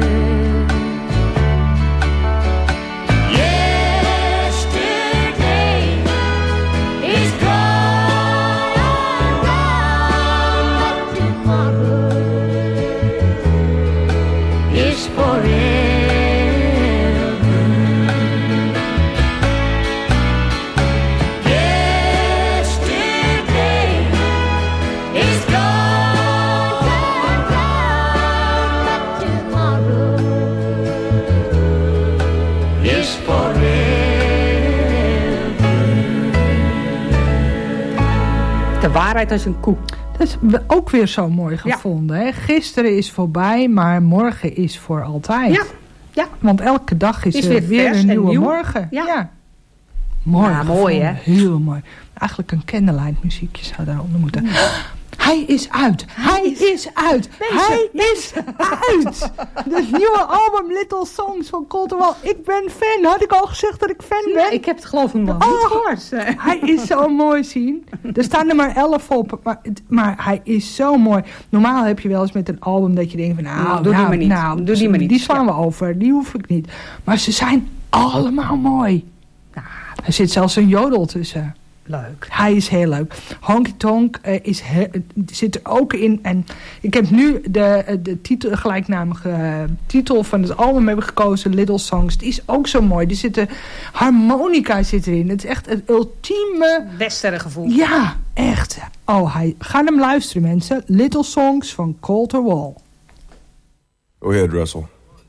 De waarheid als een koe. Dat is ook weer zo mooi gevonden. Hè? Gisteren is voorbij, maar morgen is voor altijd. Ja. Want elke dag is er weer een nieuwe morgen. Ja. Mooi, mooi hè? Heel mooi. Eigenlijk een candlelight muziekje zou daaronder moeten. Hij is uit. Hij is uit. Hij is uit. De nieuwe album Little Songs van Cultural. Ik ben fan. Had ik al gezegd dat ik fan ben? Ik heb het geloof ik nog niet gehoord. Hij is zo mooi zien. Er staan er maar 11 op. Maar hij is zo mooi. Normaal heb je wel eens met een album dat je denkt van doe die maar niet. Die slaan we over. Die hoef ik niet. Maar ze zijn allemaal mooi. Er zit zelfs een jodel tussen. Leuk. Hij is heel leuk. Honky Tonk zit er ook in. En ik heb nu de titel, gelijknamige titel van het album hebben gekozen. Little Songs. Die is ook zo mooi. Harmonica zit erin. Het is echt het ultieme... Westerngevoel. Ja, echt. Ga hem luisteren mensen. Little Songs van Colter Wall. Go ahead, Russell.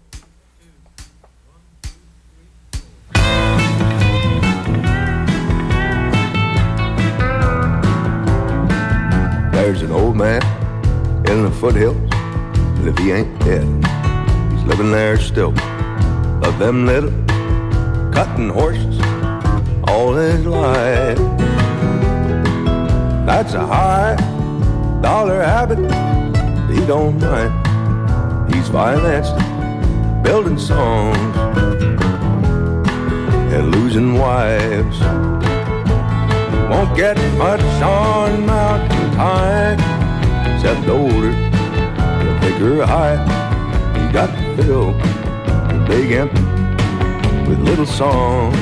There's an old man in the foothills, and if he ain't dead, he's living there still. Of them little cutting horses all his life. That's a high dollar habit, he don't mind. He's financed building songs and losing wives. Won't get much on mountain time, except older, a bigger high. You got to fill the big empty with little songs.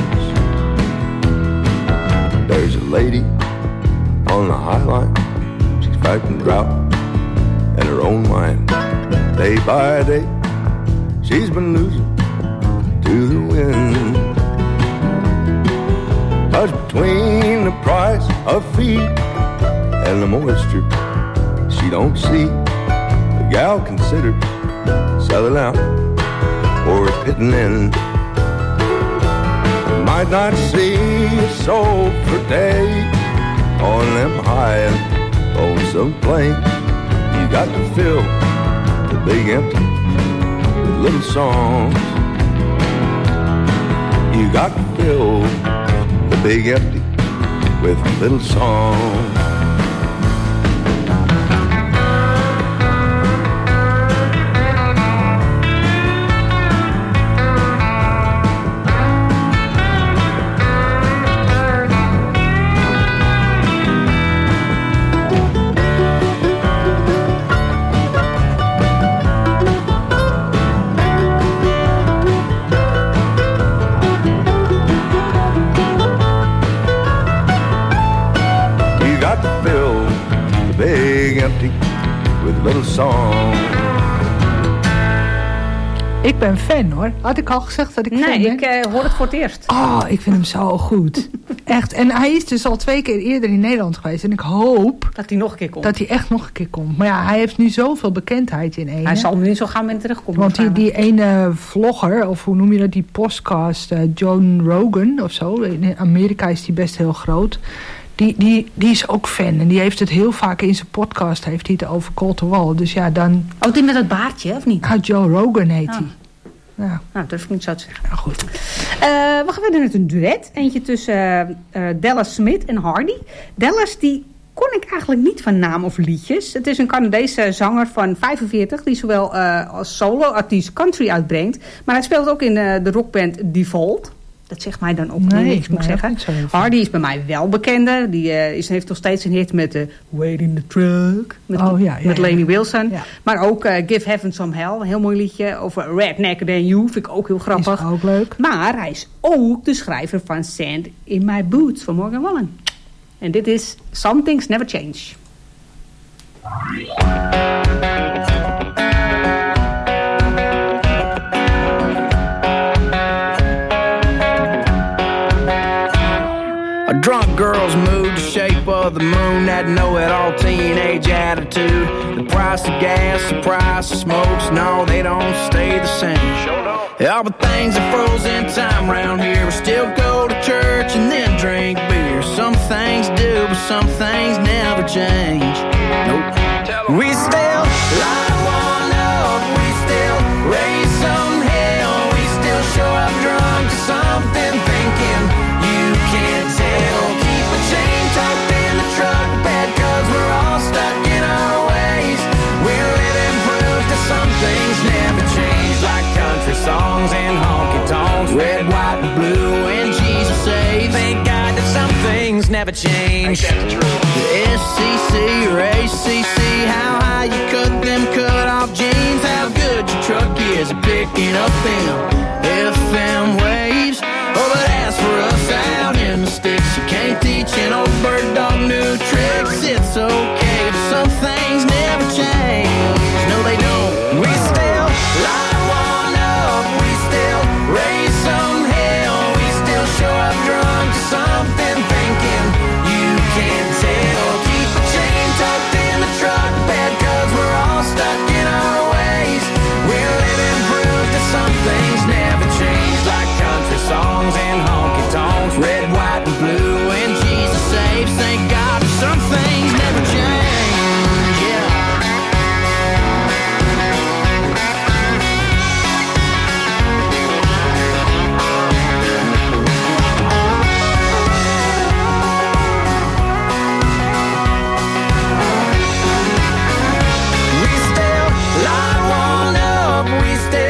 There's a lady on the high line. She's fighting drought in her own mind. Day by day, she's been losing to the wind. Cause between the price of feed and the moisture she don't see, the gal considers selling out or pitting in. Might not see a soul for days on them high and lonesome plains. You got to fill the big empty with little songs. You got to fill the big empty with little songs. Little song. Ik ben fan hoor. Had ik al gezegd dat ik fan ben? Nee, ik hoor het voor het eerst. Oh, ik vind hem zo goed. Echt. En hij is dus al 2 keer eerder in Nederland geweest. En ik hoop... dat hij nog een keer komt. Dat hij echt nog een keer komt. Maar ja, hij heeft nu zoveel bekendheid in één. Hij zal nu niet zo gauw met terugkomen. Want die ene vlogger, of hoe noem je dat, die podcast, John Rogan of zo. In Amerika is die best heel groot. Die is ook fan. En die heeft het heel vaak in zijn podcast heeft hij het over Call to Wall. Dus ja, dan... Oh, die met dat baardje, of niet? Joe Rogan heet hij. Ja. Nou, dat durf ik niet zo te zeggen. Ja, goed. We gaan verder met een duet. Eentje tussen Dallas Smith en Hardy. Dallas, die kon ik eigenlijk niet van naam of liedjes. Het is een Canadese zanger van 45... die zowel als solo-artiest country uitbrengt. Maar hij speelt ook in de rockband Default. Dat zegt mij dan ook niks, moet ik zeggen. Hardy is bij mij wel bekende. Die heeft nog steeds een hit met Wait in the Truck. Met Lainey Wilson. Ja. Maar ook Give Heaven Some Hell. Een heel mooi liedje over Rednecker Than You. Vind ik ook heel grappig. Is ook leuk. Maar hij is ook de schrijver van Sand in My Boots van Morgan Wallen. En dit is Some Things Never Change. A drunk girl's mood, the shape of the moon, that know-it-all teenage attitude. The price of gas, the price of smokes, no, they don't stay the same. All the things are frozen time around here. We still go to church and then drink beer. Some things do, but some things never change. Nope. We still light one up, we still raise some hell. We still show up drunk to something, thinking you can't tell. Keep a chain tucked in the truck bed, cause we're all stuck in our ways. We're living proof that some things never change, like country songs and honky-tonks, red, white, and blue, and Jesus saves. Thank God that some things never change. The SCC or ACC, how high you cut them cut-off jeans, how good your truck is at picking up them FM waves. Oh, but as for us out in the sticks, you can't teach an old bird dog new tricks. It's okay, but some things never change. No, they don't. We still light one up, we still raise some hell. We still show up drunk to something, thinking you can't tell. Keep a chain tucked in the truck bed, cause we're all stuck in our ways. We're living proof that some things never change, like country songs and honky-tonks.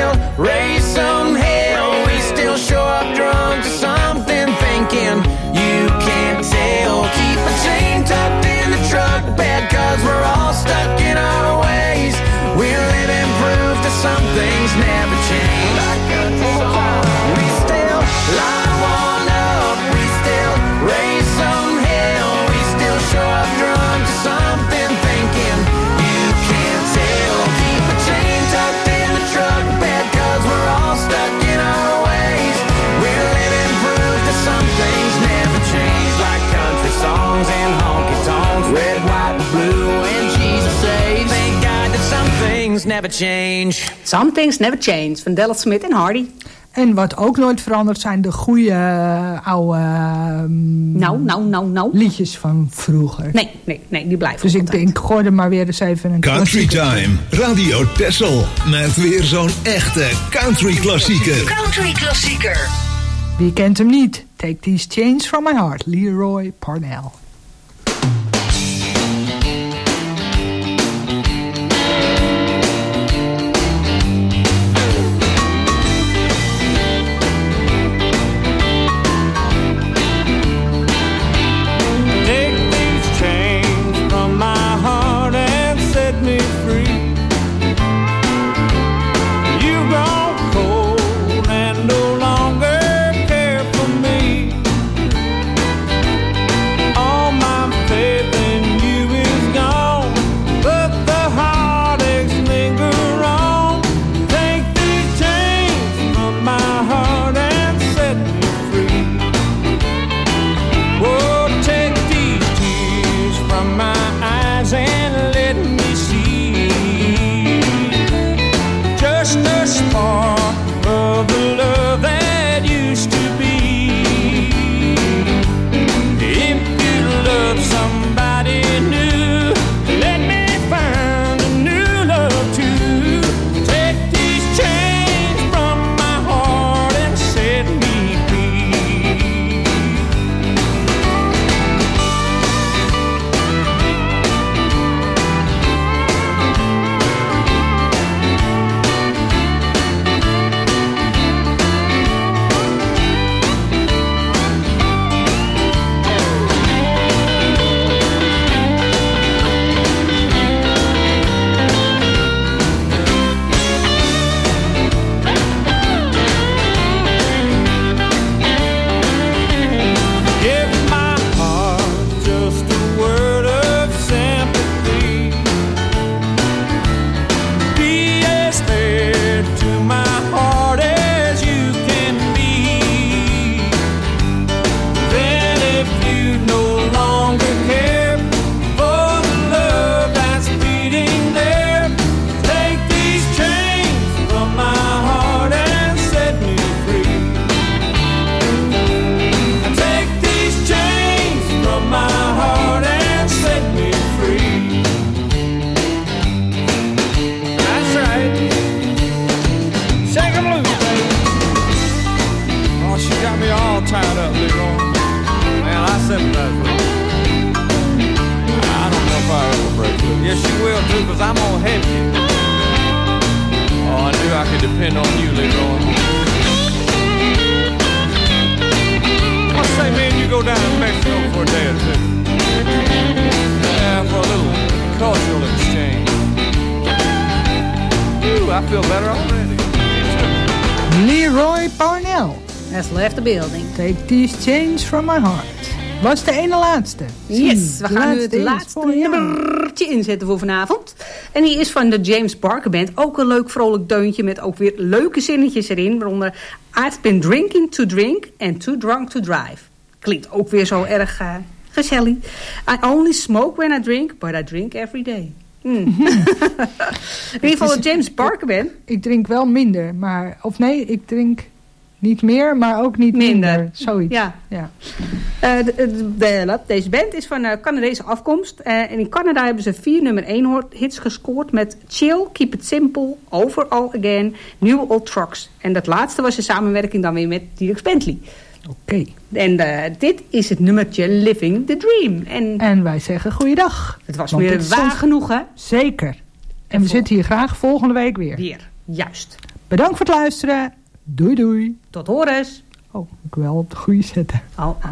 still raise some hell. We still show up drunk to something, thinking you can't tell. Keep a chain tucked in the truck bed, 'cause we're all stuck in our ways. We're living proof that some things never change. We still line one up, we still raise some hell. We still show up drunk to something, thinking you can't tell. Keep a chain tucked in the truck bed, 'cause we're all stuck in our ways. We're living proof that some things never change, like country songs and honky tonks, red, white, and blue, and Jesus saves. Thank God that some things never change. Some Things Never Change van Della Smith en Hardy. En wat ook nooit verandert zijn de goede oude liedjes van vroeger. Nee, die blijven. Dus ik denk, ik gooi er maar weer eens even een Country Time, Radio Texel. Met weer zo'n echte country klassieker. Country klassieker. Wie kent hem niet? Take These Chains From My Heart, Leroy Parnell. Leroy Parnell. Has left the building. Take These Chains From My Heart. Was de ene laatste. Yes, we gaan nu het laatste nummertje inzetten voor vanavond. En die is van de James Barker Band. Ook een leuk vrolijk deuntje met ook weer leuke zinnetjes erin. Waaronder I've been drinking to drink and too drunk to drive. Klinkt ook weer zo erg gezellig. I only smoke when I drink, but I drink every day. In ieder geval de James Barker Band. Ik drink wel minder, maar... Of nee, ik drink niet meer, maar ook niet minder. Zoiets. Ja. Deze band is van Canadese afkomst. En in Canada hebben ze 4 nummer 1 hits gescoord met Chill, Keep It Simple, Overall Again, New Old Trucks. En dat laatste was een samenwerking dan weer met Dierks Bentley. Oké. En dit is het nummertje Living the Dream. En wij zeggen goeiedag. Het was weer waar genoeg, hè? Zeker. En we zitten hier graag volgende week weer. Juist. Bedankt voor het luisteren. Doei doei. Tot horens. Oh, ik wil wel op de goede zetten.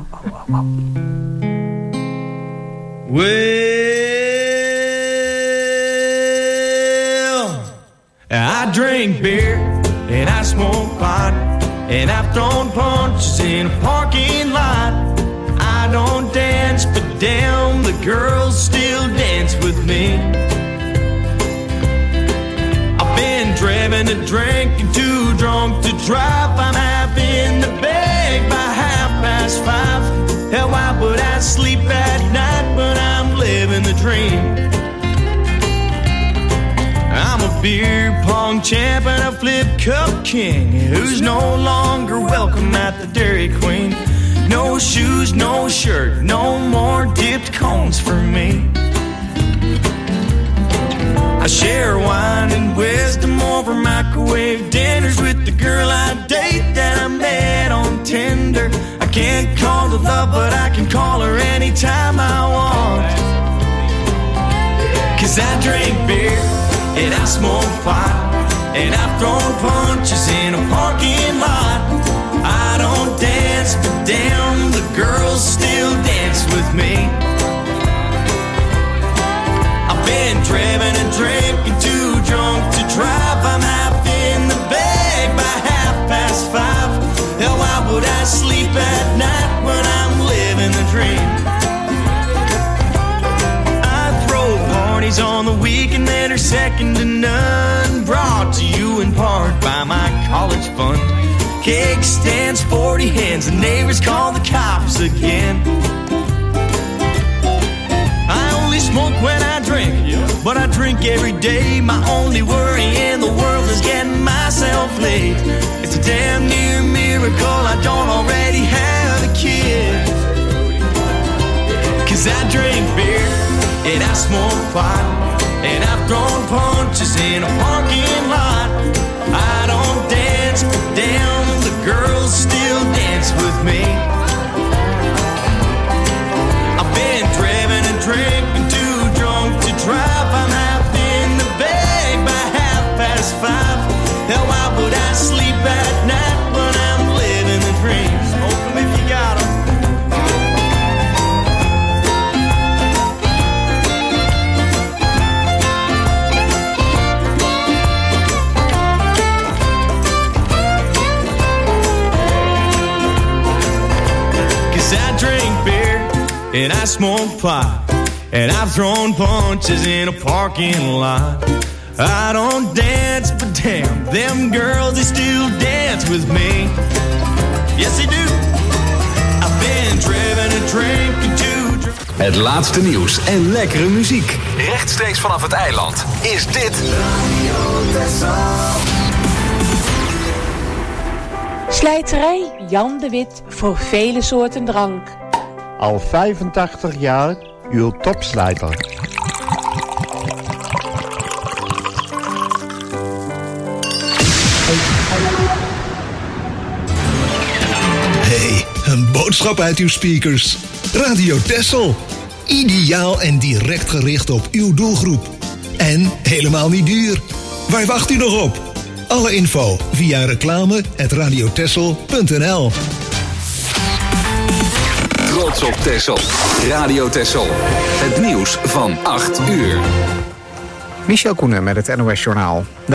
Well, I drink beer and I smoke pot and I've thrown punches in a parking lot. I don't dance, but damn, the girls still dance with me. I've been driven to drink and too drunk to drive. I'm half in the bag by 5:30. Hell, why would I sleep at night when I'm living the dream? I'm a beer pong champ and a flip cup king who's no longer welcome at the Dairy Queen. No shoes, no shirt, no more dipped cones for me. I share wine and wisdom over microwave dinners with the girl I date that I met on Tinder. I can't call it love, but I can call her anytime I want. 'Cause I drink beer and I smoke pot and I've thrown punches in a parking lot. I don't dance, but damn, the girls still dance with me. I've been driven and drinking too drunk to drive. I'm half in the bag by 5:30. Hell, why would I sleep at night when I'm living the dream? I throw parties on the weekend that are second to none. Brought to you in part by my college fund. Cake stands, 40 hands, the neighbors call the cops again. I only smoke when I drink, but I drink every day. My only worry in the world is getting myself laid. It's a damn near miracle I don't already have a kid. 'Cause I drink beer and I smoke pot and I've thrown punches in a parking lot. I don't dance, but damn, the girls still dance with me. I've been driven and drinking too drunk to drive. I'm half in the bag by 5:30. Hell, why would I sleep at night when I'm living the dream? Smoke 'em if you got 'em. I drink beer and I smoke pot and I've thrown punches in a parking lot. I don't dance, but damn, them girls, they still dance with me. Yes, they do. I've been driven and drinking too. Het laatste nieuws en lekkere muziek. Rechtstreeks vanaf het eiland is dit Radio Texel. Slijterij Jan de Wit voor vele soorten drank. Al 85 jaar uw topslijter. Hey, een boodschap uit uw speakers. Radio Texel. Ideaal en direct gericht op uw doelgroep. En helemaal niet duur. Waar wacht u nog op? Alle info via reclame@radiotexel.nl. Trots op Texel. Radio Texel. Het nieuws van 8 uur. Michel Koenen met het NOS Journaal.